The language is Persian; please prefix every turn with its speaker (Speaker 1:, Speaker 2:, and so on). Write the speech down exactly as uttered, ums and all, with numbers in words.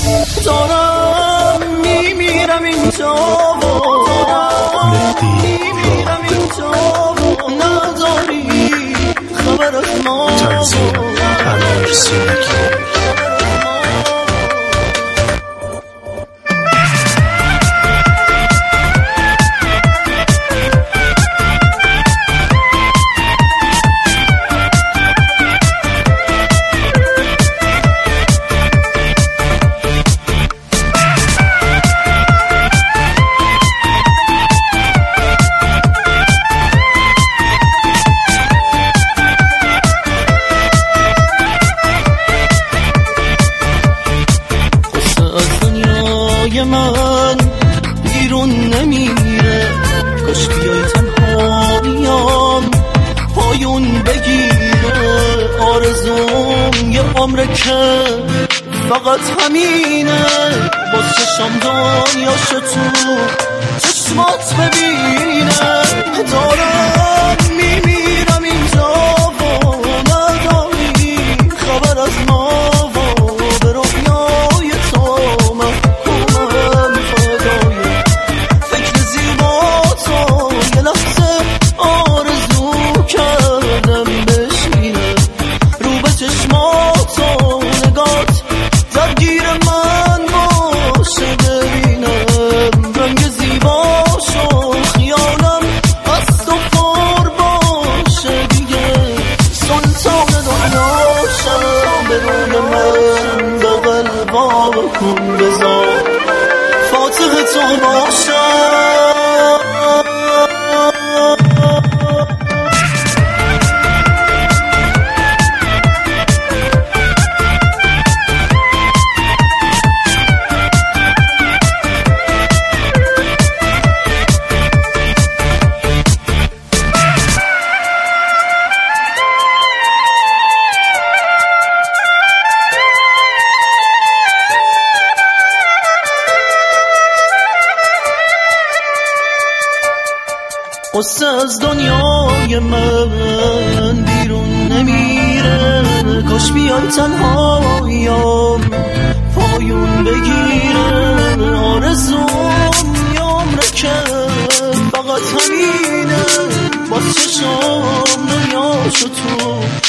Speaker 1: دارم میمیرم اینجا میمیرم اینجا نداری خبر از ما
Speaker 2: تنظیم امیر سیرکی.
Speaker 1: من بیرون نمیره، کاش بیای تنهاییام پایون بگیره. آرزوم یه عمره که فقط همینه، با چشم دنیاشو تو چشمات ببینه. دارم میمیرم اینجا و نداری خبر از ما کن بذار فاتح تو باشم. قصه از دنیای من بیرون نمیره، کاش بیای تنهاییام پایون بگیره. آرزوم یه عمره که فقط همینه، با چشم دنیاشو تو